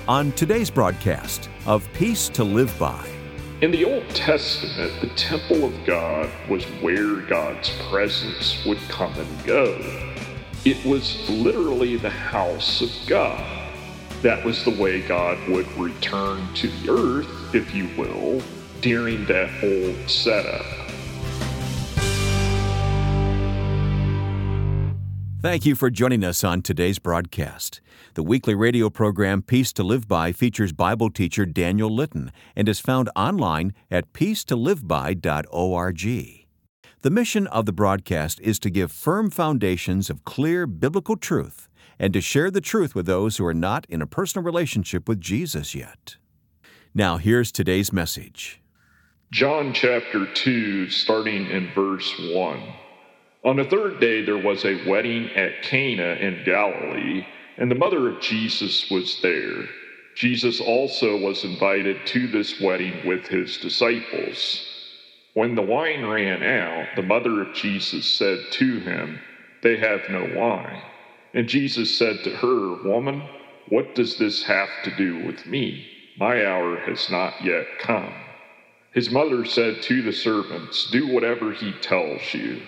on today's broadcast of Peace to Live By. In the Old Testament, the temple of God was where God's presence would come and go. It was literally the house of God. That was the way God would return to the earth, if you will, during that old setup. Thank you for joining us on today's broadcast. The weekly radio program Peace to Live By features Bible teacher Daniel Litton and is found online at peacetoliveby.org. The mission of the broadcast is to give firm foundations of clear biblical truth and to share the truth with those who are not in a personal relationship with Jesus yet. Now here's today's message. John chapter 2, starting in verse 1. On the third day there was a wedding at Cana in Galilee, and the mother of Jesus was there. Jesus also was invited to this wedding with his disciples. When the wine ran out, the mother of Jesus said to him, "They have no wine." And Jesus said to her, "Woman, what does this have to do with me? My hour has not yet come." His mother said to the servants, "Do whatever he tells you."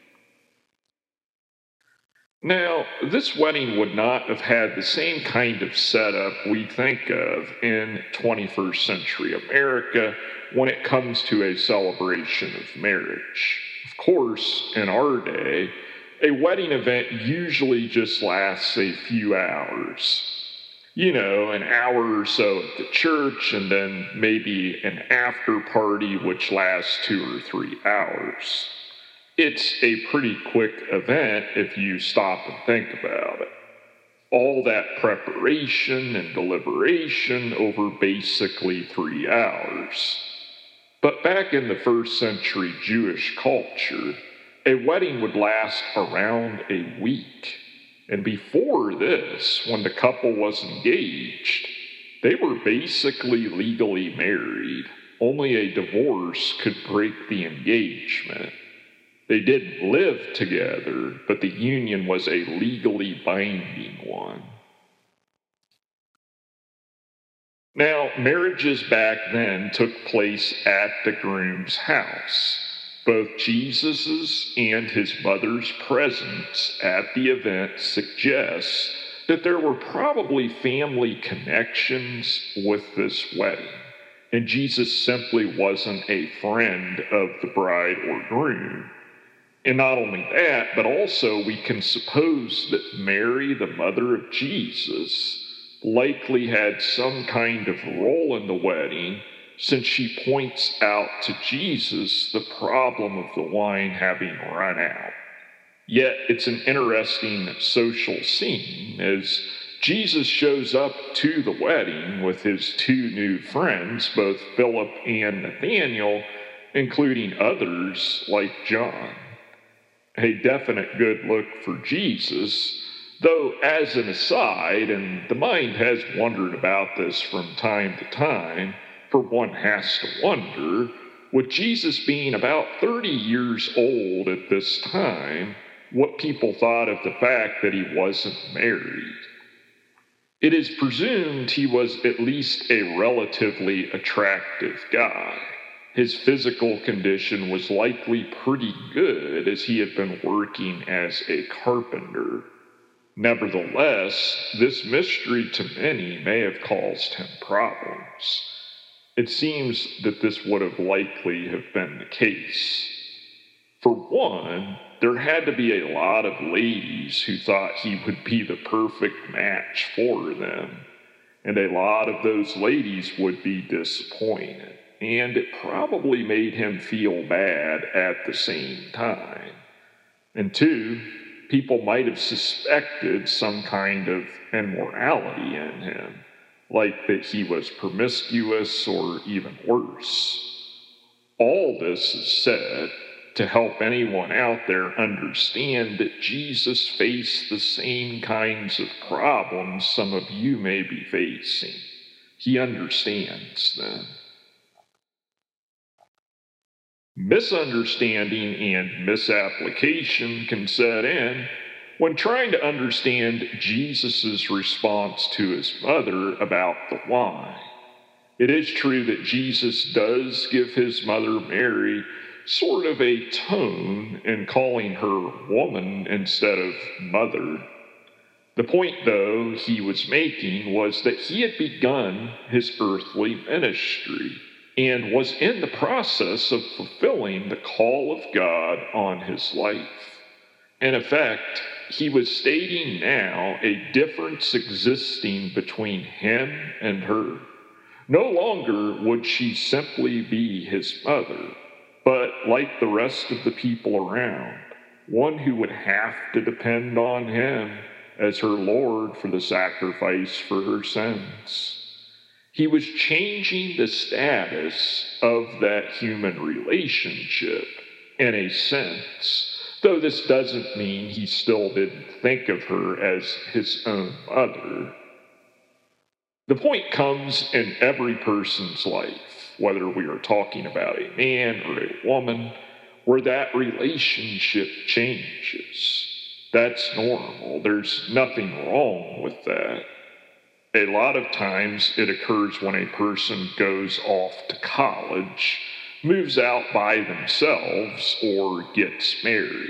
Now, this wedding would not have had the same kind of setup we think of in 21st century America when it comes to a celebration of marriage. Of course, in our day, a wedding event usually just lasts a few hours. You know, an hour or so at the church, and then maybe an after party which lasts 2 or 3 hours. It's a pretty quick event if you stop and think about it. All that preparation and deliberation over basically 3 hours. But back in the first century Jewish culture, a wedding would last around a week. And before this, when the couple was engaged, they were basically legally married. Only a divorce could break the engagement. They did live together, but the union was a legally binding one. Now, marriages back then took place at the groom's house. Both Jesus's and his mother's presence at the event suggests that there were probably family connections with this wedding, and Jesus simply wasn't a friend of the bride or groom. And not only that, but also we can suppose that Mary, the mother of Jesus, likely had some kind of role in the wedding, since she points out to Jesus the problem of the wine having run out. Yet it's an interesting social scene as Jesus shows up to the wedding with his 2 new friends, both Philip and Nathanael, including others like John. A definite good look for Jesus, though as an aside, and the mind has wondered about this from time to time, for one has to wonder, with Jesus being about 30 years old at this time, what people thought of the fact that he wasn't married. It is presumed he was at least a relatively attractive guy. His physical condition was likely pretty good as he had been working as a carpenter. Nevertheless, this mystery to many may have caused him problems. It seems that this would have likely have been the case. For one, there had to be a lot of ladies who thought he would be the perfect match for them, and a lot of those ladies would be disappointed. And it probably made him feel bad at the same time. And 2, people might have suspected some kind of immorality in him, like that he was promiscuous or even worse. All this is said to help anyone out there understand that Jesus faced the same kinds of problems some of you may be facing. He understands them. Misunderstanding and misapplication can set in When trying to understand Jesus' response to his mother about the why, it is true that Jesus does give his mother Mary sort of a tone in calling her woman instead of mother. The point, though, he was making was that he had begun his earthly ministry and was in the process of fulfilling the call of God on his life. In effect, he was stating now a difference existing between him and her. No longer would she simply be his mother, but like the rest of the people around, one who would have to depend on him as her Lord for the sacrifice for her sins. He was changing the status of that human relationship in a sense, though this doesn't mean he still didn't think of her as his own mother. The point comes in every person's life, whether we are talking about a man or a woman, where that relationship changes. That's normal. There's nothing wrong with that. A lot of times it occurs when a person goes off to college, moves out by themselves, or gets married.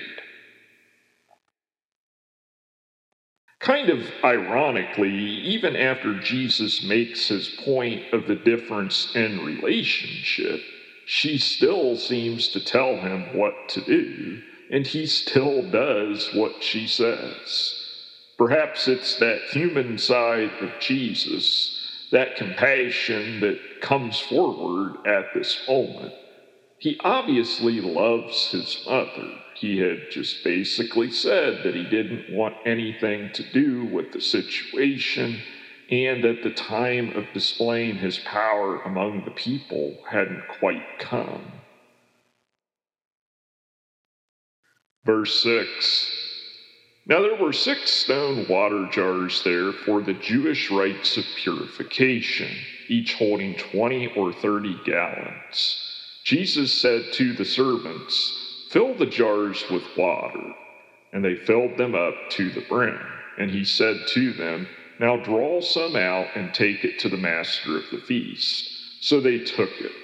Kind of ironically, even after Jesus makes his point of the difference in relationship, she still seems to tell him what to do, and he still does what she says. Perhaps it's that human side of Jesus, that compassion that comes forward at this moment. He obviously loves his mother. He had just basically said that he didn't want anything to do with the situation, and that the time of displaying his power among the people hadn't quite come. Verse 6. Now there were 6 stone water jars there for the Jewish rites of purification, each holding 20 or 30 gallons. Jesus said to the servants, "Fill the jars with water." And they filled them up to the brim. And he said to them, "Now draw some out and take it to the master of the feast." So they took it.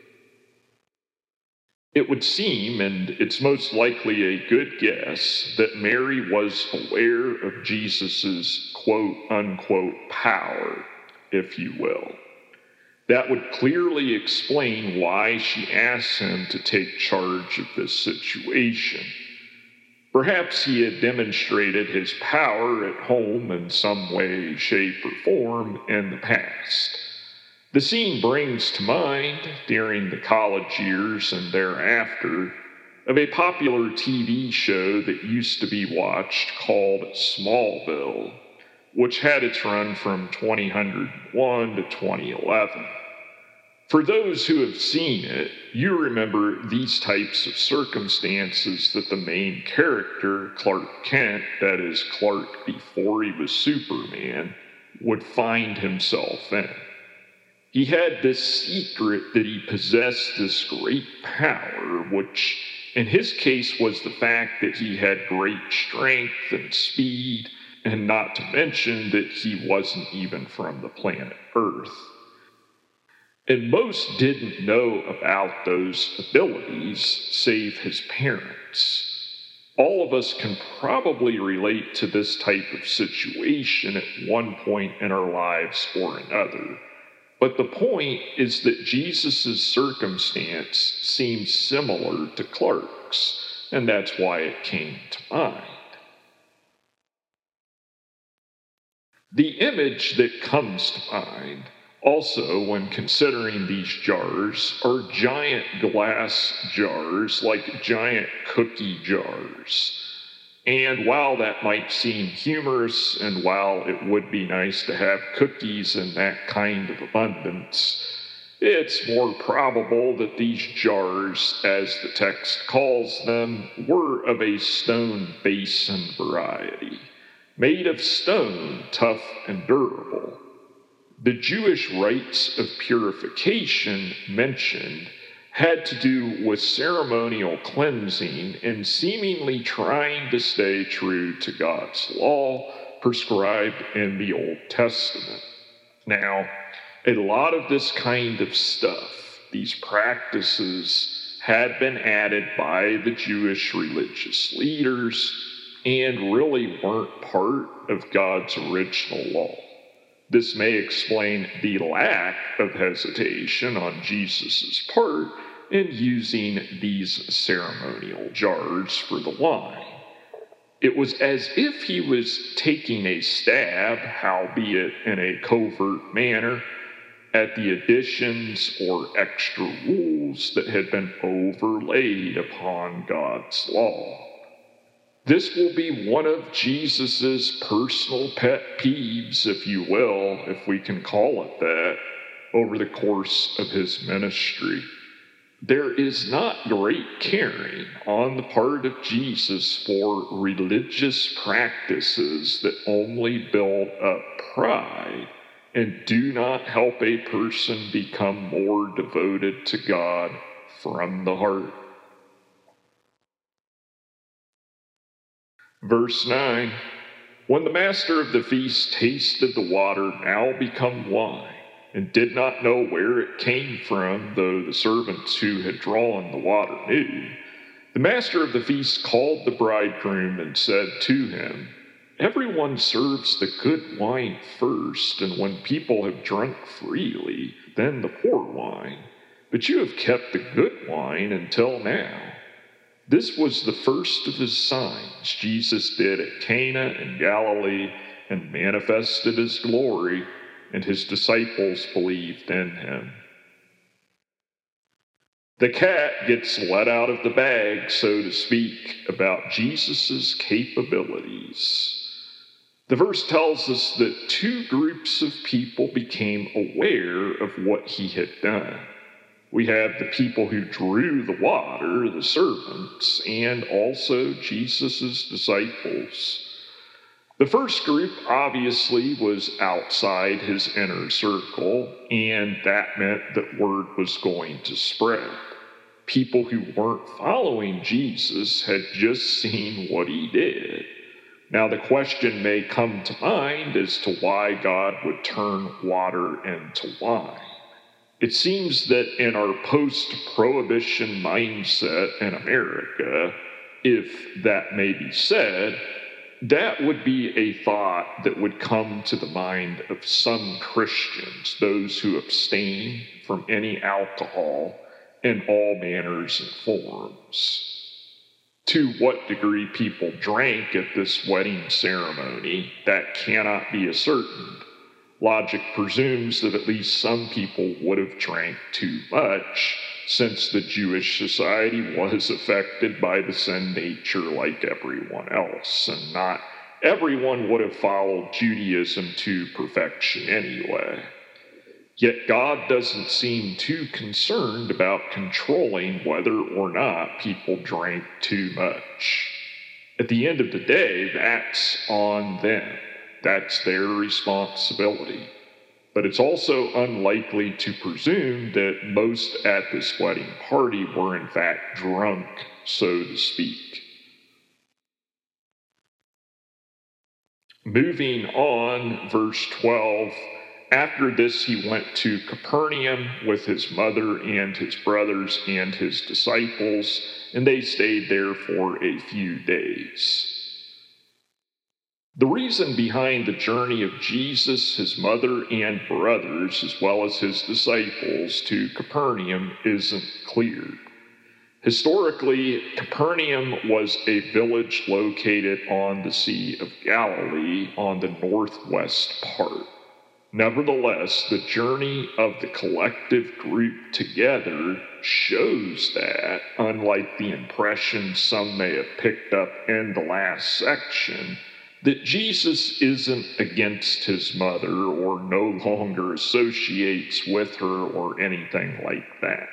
It would seem, and it's most likely a good guess, that Mary was aware of Jesus's quote-unquote power, if you will. That would clearly explain why she asked him to take charge of this situation. Perhaps he had demonstrated his power at home in some way, shape, or form in the past. The scene brings to mind, during the college years and thereafter, of a popular TV show that used to be watched called Smallville, which had its run from 2001 to 2011. For those who have seen it, you remember these types of circumstances that the main character, Clark Kent, that is Clark before he was Superman, would find himself in. He had this secret that he possessed this great power, which in his case was the fact that he had great strength and speed, and not to mention that he wasn't even from the planet Earth. And most didn't know about those abilities, save his parents. All of us can probably relate to this type of situation at one point in our lives or another. But the point is that Jesus' circumstance seems similar to Clark's, and that's why it came to mind. The image that comes to mind, also when considering these jars, are giant glass jars, like giant cookie jars. And while that might seem humorous, and while it would be nice to have cookies in that kind of abundance, it's more probable that these jars, as the text calls them, were of a stone basin variety, made of stone, tough and durable. The Jewish rites of purification mentioned had to do with ceremonial cleansing and seemingly trying to stay true to God's law prescribed in the Old Testament. Now, a lot of this kind of stuff, these practices, had been added by the Jewish religious leaders and really weren't part of God's original law. This may explain the lack of hesitation on Jesus' part in using these ceremonial jars for the wine. It was as if he was taking a stab, howbeit in a covert manner, at the additions or extra rules that had been overlaid upon God's law. This will be one of Jesus's personal pet peeves, if you will, if we can call it that, over the course of his ministry. There is not great caring on the part of Jesus for religious practices that only build up pride and do not help a person become more devoted to God from the heart. Verse 9, when the master of the feast tasted the water now become wine, and did not know where it came from, though the servants who had drawn the water knew, the master of the feast called the bridegroom and said to him, everyone serves the good wine first, and when people have drunk freely, then the poor wine. But you have kept the good wine until now. This was the first of his signs Jesus did at Cana in Galilee and manifested his glory, and his disciples believed in him. The cat gets let out of the bag, so to speak, about Jesus' capabilities. The verse tells us that two groups of people became aware of what he had done. We have the people who drew the water, the servants, and also Jesus' disciples. The first group obviously was outside his inner circle, and that meant that word was going to spread. People who weren't following Jesus had just seen what he did. Now the question may come to mind as to why God would turn water into wine. It seems that in our post-prohibition mindset in America, if that may be said, that would be a thought that would come to the mind of some Christians, those who abstain from any alcohol in all manners and forms. To what degree people drank at this wedding ceremony, that cannot be ascertained. Logic presumes that at least some people would have drank too much, since the Jewish society was affected by the sin nature like everyone else, and not everyone would have followed Judaism to perfection anyway. Yet God doesn't seem too concerned about controlling whether or not people drank too much. At the end of the day, that's on them. That's their responsibility. But it's also unlikely to presume that most at this wedding party were in fact drunk, so to speak. Moving on, verse 12, after this he went to Capernaum with his mother and his brothers and his disciples, and they stayed there for a few days. The reason behind the journey of Jesus, his mother, and brothers, as well as his disciples, to Capernaum isn't clear. Historically, Capernaum was a village located on the Sea of Galilee on the northwest part. Nevertheless, the journey of the collective group together shows that, unlike the impression some may have picked up in the last section, that Jesus isn't against his mother or no longer associates with her or anything like that.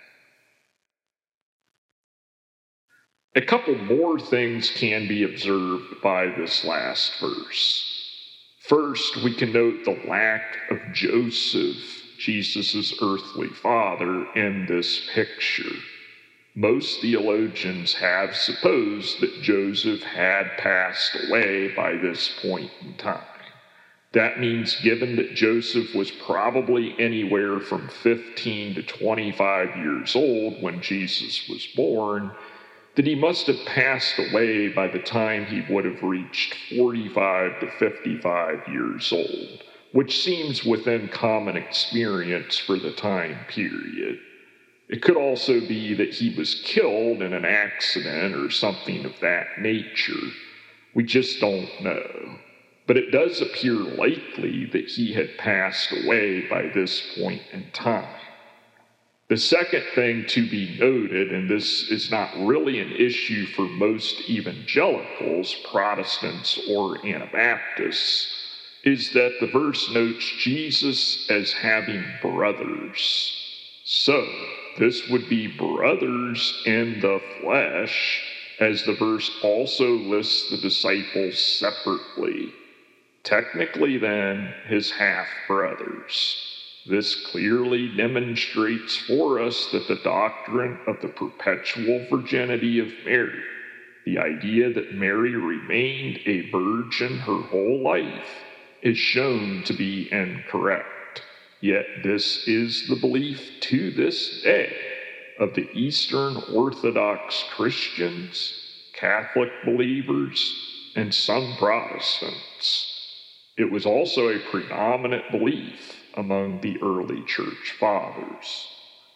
A couple more things can be observed by this last verse. First, we can note the lack of Joseph Jesus' earthly father in this picture. Most theologians have supposed that Joseph had passed away by this point in time. That means, given that Joseph was probably anywhere from 15 to 25 years old when Jesus was born, that he must have passed away by the time he would have reached 45 to 55 years old, which seems within common experience for the time period. It could also be that he was killed in an accident or something of that nature. We just don't know. But it does appear likely that he had passed away by this point in time. The second thing to be noted, and this is not really an issue for most evangelicals, Protestants, or Anabaptists, is that the verse notes Jesus as having brothers. So, this would be brothers in the flesh, as the verse also lists the disciples separately. Technically, then, his half-brothers. This clearly demonstrates for us that the doctrine of the perpetual virginity of Mary, the idea that Mary remained a virgin her whole life, is shown to be incorrect. Yet this is the belief to this day of the Eastern Orthodox Christians, Catholic believers, and some Protestants. It was also a predominant belief among the early church fathers.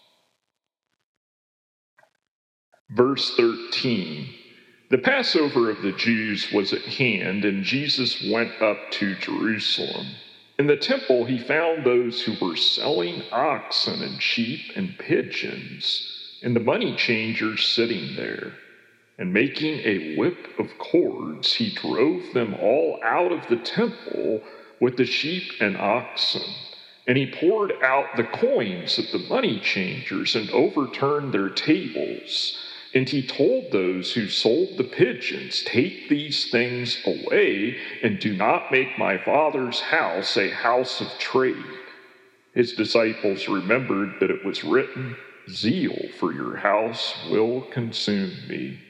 Verse 13, the Passover of the Jews was at hand, and Jesus went up to Jerusalem. In the temple he found those who were selling oxen and sheep and pigeons, and the money changers sitting there. And making a whip of cords, he drove them all out of the temple with the sheep and oxen. And he poured out the coins of the money changers and overturned their tables. And he told those who sold the pigeons, take these things away, and do not make my Father's house a house of trade. His disciples remembered that it was written, zeal for your house will consume me.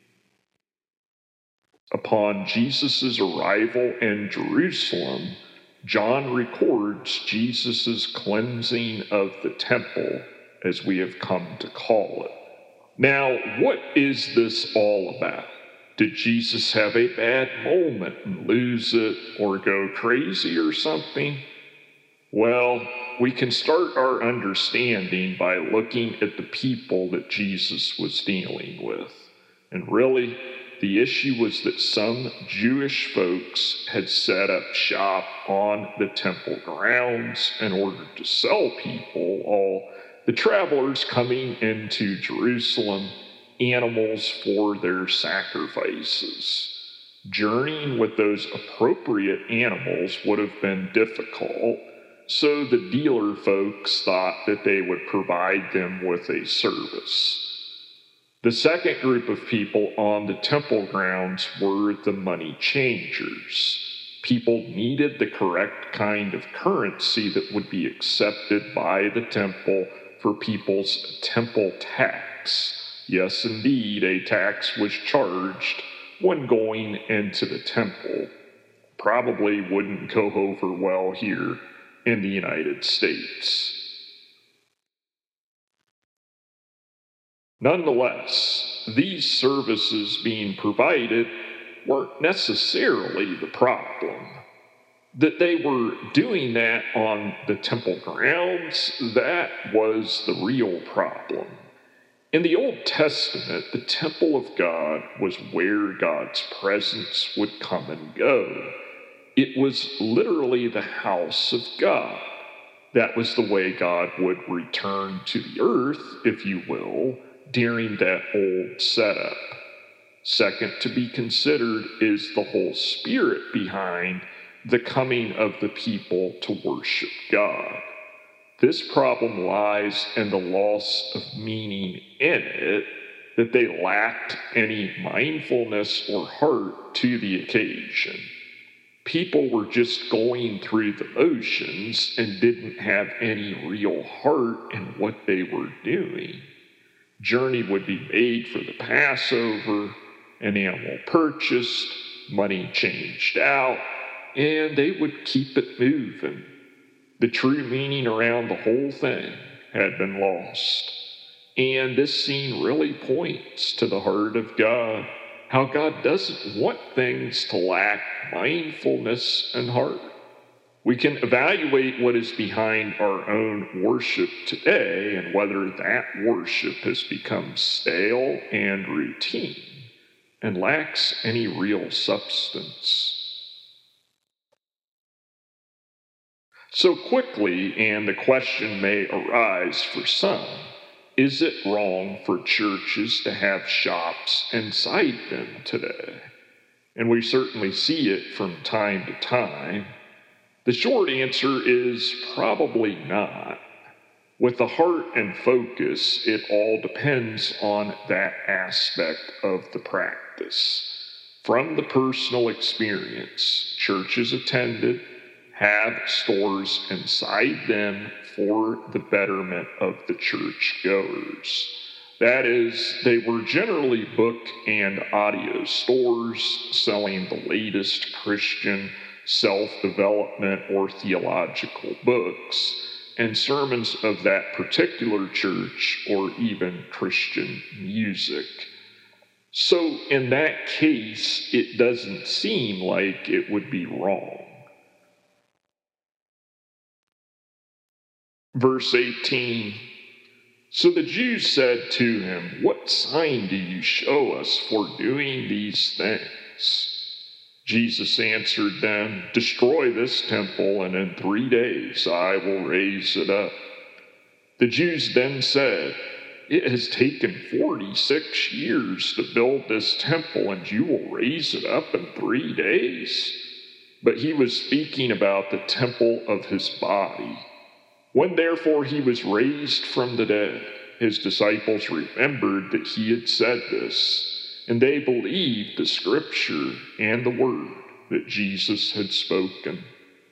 Upon Jesus' arrival in Jerusalem, John records Jesus' cleansing of the temple, as we have come to call it. Now, what is this all about? Did Jesus have a bad moment and lose it or go crazy or something? Well, we can start our understanding by looking at the people that Jesus was dealing with. And really, the issue was that some Jewish folks had set up shop on the temple grounds in order to sell people, all the travelers coming into Jerusalem, animals for their sacrifices. Journeying with those appropriate animals would have been difficult, so the dealer folks thought that they would provide them with a service. The second group of people on the temple grounds were the money changers. People needed the correct kind of currency that would be accepted by the temple for people's temple tax. Yes, indeed, a tax was charged when going into the temple. Probably wouldn't go over well here in the United States. Nonetheless, these services being provided weren't necessarily the problem. That they were doing that on the temple grounds, that was the real problem. In the Old Testament, the temple of God was where God's presence would come and go. It was literally the house of God. That was the way God would return to the earth, if you will, during that old setup. Second to be considered is the whole spirit behind the coming of the people to worship God. This problem lies in the loss of meaning in it, that they lacked any mindfulness or heart to the occasion. People were just going through the motions and didn't have any real heart in what they were doing. Journey would be made for the Passover, an animal purchased, money changed out, and they would keep it moving. The true meaning around the whole thing had been lost. And this scene really points to the heart of God, how God doesn't want things to lack mindfulness and heart. We can evaluate what is behind our own worship today and whether that worship has become stale and routine and lacks any real substance. So quickly, and the question may arise for some, is it wrong for churches to have shops inside them today? And we certainly see it from time to time. The short answer is probably not. With the heart and focus, it all depends on that aspect of the practice. From the personal experience, churches attended have stores inside them for the betterment of the churchgoers. That is, they were generally book and audio stores selling the latest Christian self-development or theological books and sermons of that particular church or even Christian music. So in that case, it doesn't seem like it would be wrong. Verse 18, so the Jews said to him, what sign do you show us for doing these things? Jesus answered them, destroy this temple, and in 3 days I will raise it up. The Jews then said, it has taken 46 years to build this temple, and you will raise it up in 3 days? But he was speaking about the temple of his body. When therefore he was raised from the dead, his disciples remembered that he had said this, and they believed the scripture and the word that Jesus had spoken.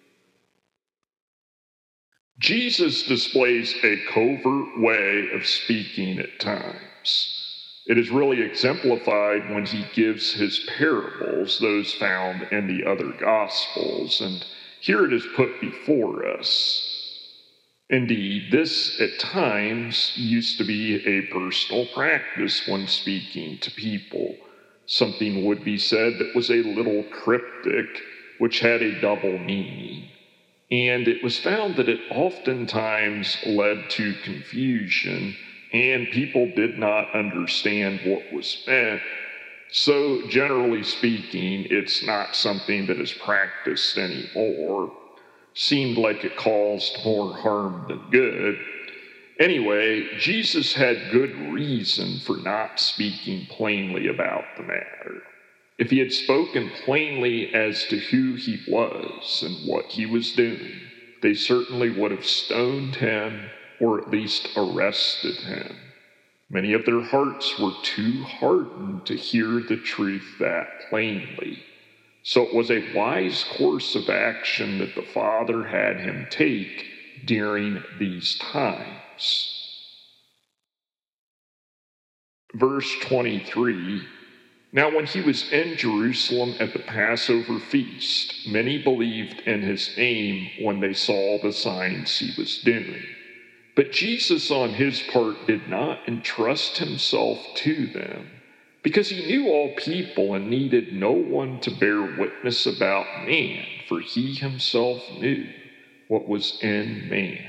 Jesus displays a covert way of speaking at times. It is really exemplified when he gives his parables, those found in the other Gospels, and here it is put before us. Indeed, this at times used to be a personal practice when speaking to people. Something would be said that was a little cryptic, which had a double meaning. And it was found that it oftentimes led to confusion, and people did not understand what was meant. So, generally speaking, it's not something that is practiced anymore. Seemed like it caused more harm than good. Anyway, Jesus had good reason for not speaking plainly about the matter. If he had spoken plainly as to who he was and what he was doing, they certainly would have stoned him or at least arrested him. Many of their hearts were too hardened to hear the truth that plainly. So it was a wise course of action that the Father had him take during these times. Verse 23, now when he was in Jerusalem at the Passover feast, many believed in his name when they saw the signs he was doing. But Jesus on his part did not entrust himself to them, because he knew all people and needed no one to bear witness about man, for he himself knew what was in man.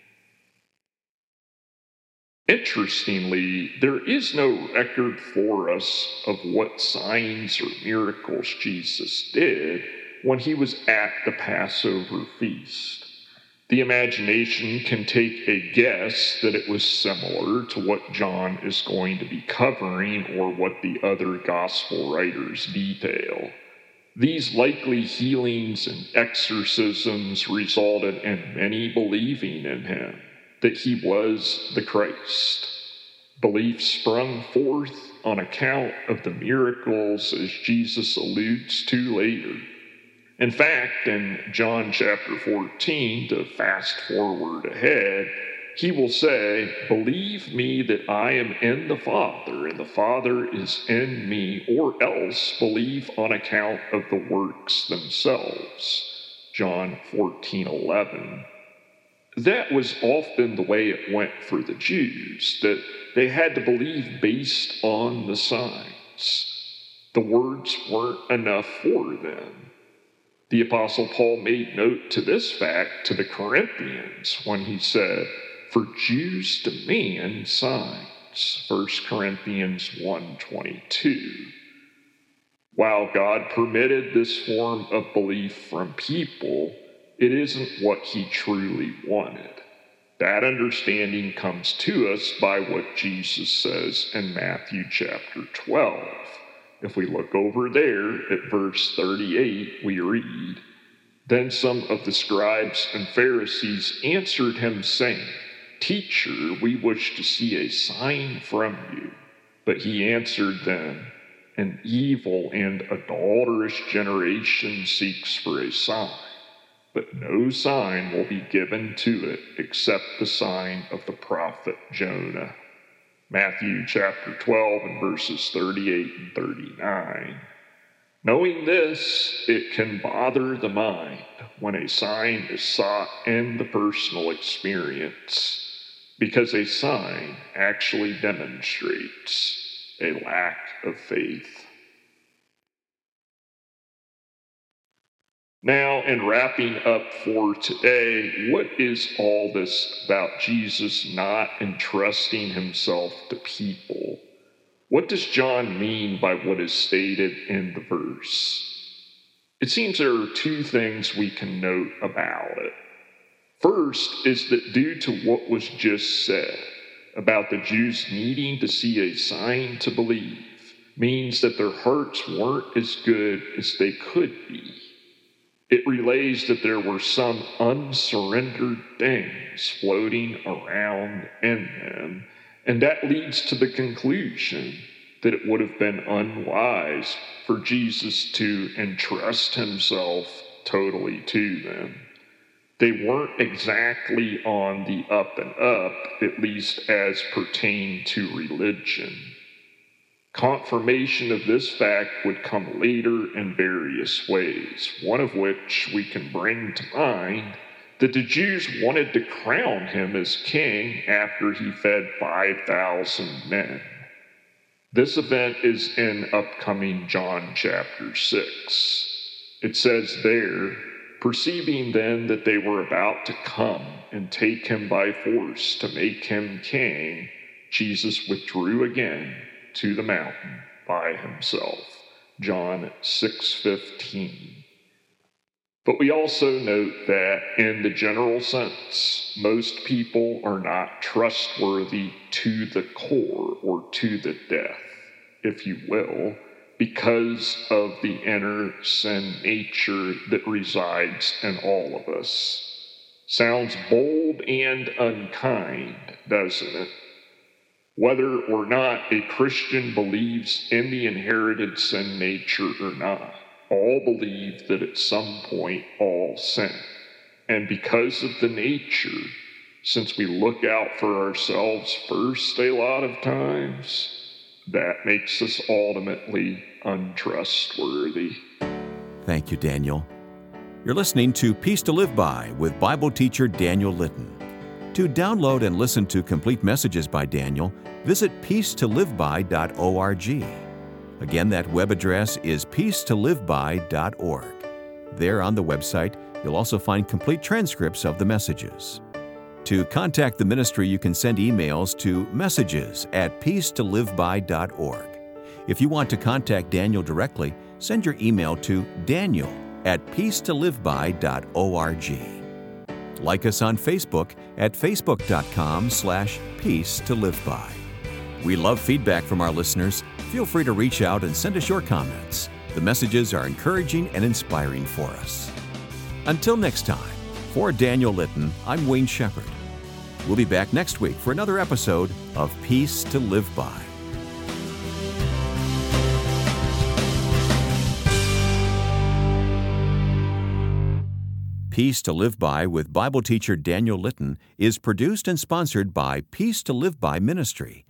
Interestingly, there is no record for us of what signs or miracles Jesus did when he was at the Passover feast. The imagination can take a guess that it was similar to what John is going to be covering or what the other gospel writers detail. These likely healings and exorcisms resulted in many believing in him, that he was the Christ. Belief sprung forth on account of the miracles, as Jesus alludes to later. In fact, in John chapter 14, to fast forward ahead, he will say, "Believe me that I am in the Father, and the Father is in me, or else believe on account of the works themselves." John 14:11. That was often the way it went for the Jews, that they had to believe based on the signs. The words weren't enough for them. The Apostle Paul made note to this fact to the Corinthians when he said, "For Jews demand signs," 1 Corinthians 1:22. While God permitted this form of belief from people, it isn't what he truly wanted. That understanding comes to us by what Jesus says in Matthew chapter 12. If we look over there at verse 38, we read, "Then some of the scribes and Pharisees answered him, saying, 'Teacher, we wish to see a sign from you.' But he answered them, 'An evil and adulterous generation seeks for a sign, but no sign will be given to it except the sign of the prophet Jonah.'" Matthew chapter 12 and verses 38 and 39. Knowing this, it can bother the mind when a sign is sought in the personal experience, because a sign actually demonstrates a lack of faith. Now, in wrapping up for today, what is all this about Jesus not entrusting himself to people? What does John mean by what is stated in the verse? It seems there are two things we can note about it. First is that due to what was just said about the Jews needing to see a sign to believe, means that their hearts weren't as good as they could be. It relays that there were some unsurrendered things floating around in them, and that leads to the conclusion that it would have been unwise for Jesus to entrust himself totally to them. They weren't exactly on the up and up, at least as pertained to religion. Confirmation of this fact would come later in various ways, one of which we can bring to mind that the Jews wanted to crown him as king after he fed 5,000 men. This event is in upcoming John chapter 6. It says there, "Perceiving then that they were about to come and take him by force to make him king, Jesus withdrew again to the mountain by himself." John 6:15. But we also note that in the general sense, most people are not trustworthy to the core, or to the death, if you will, because of the inner sin nature that resides in all of us. Sounds bold and unkind, doesn't it? Whether or not a Christian believes in the inherited sin nature or not, all believe that at some point all sin. And because of the nature, since we look out for ourselves first a lot of times, that makes us ultimately untrustworthy. Thank you, Daniel. You're listening to Peace to Live By with Bible teacher Daniel Litton. To download and listen to complete messages by Daniel, visit peacetoliveby.org. Again, that web address is peacetoliveby.org. There on the website, you'll also find complete transcripts of the messages. To contact the ministry, you can send emails to messages@peacetoliveby.org. If you want to contact Daniel directly, send your email to daniel@peacetoliveby.org. Like us on Facebook at facebook.com/peacetoliveby. We love feedback from our listeners. Feel free to reach out and send us your comments. The messages are encouraging and inspiring for us. Until next time, for Daniel Litton, I'm Wayne Shepherd. We'll be back next week for another episode of Peace to Live By. Peace to Live By with Bible teacher Daniel Litton is produced and sponsored by Peace to Live By Ministry